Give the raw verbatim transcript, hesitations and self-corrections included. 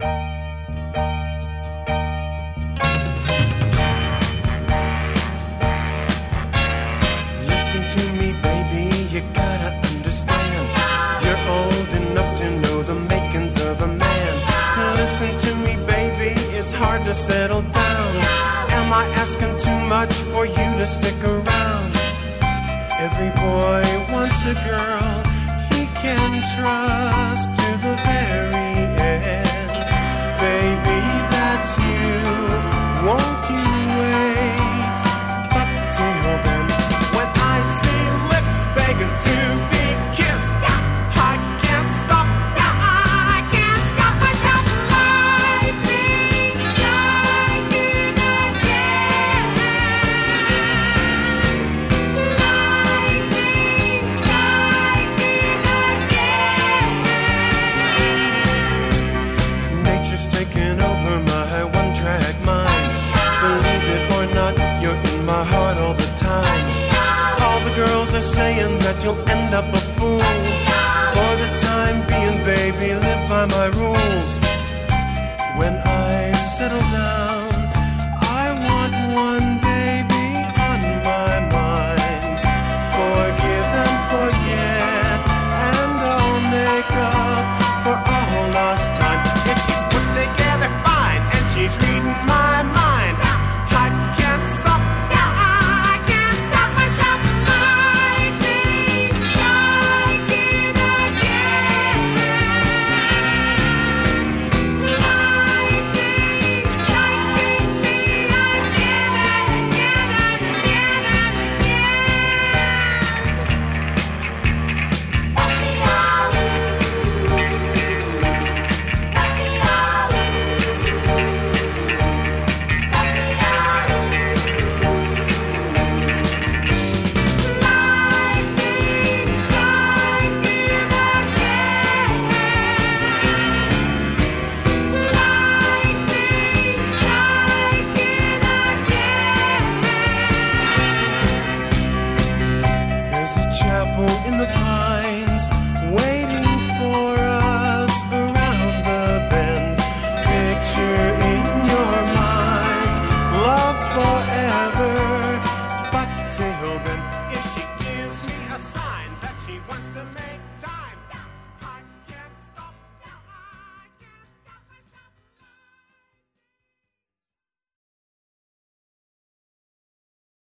Listen to me, baby, you gotta understand. You're old enough to know the makings of a man. Listen to me, baby, it's hard to settle down. Am I asking too much for you to stick around? Every boy wants a girl he can trust to the very end. Baby, that's you. Won't you wait? But till then, when I see lips begging to be kissed, I can't stop. I can't stop myself. Life is starting again. Nature's taking over my one-track mind. Believe it or not, you're in my heart all the time. All the girls are saying that you'll end up a fool. For the time being, baby, live by my rules. When I settle down, I want one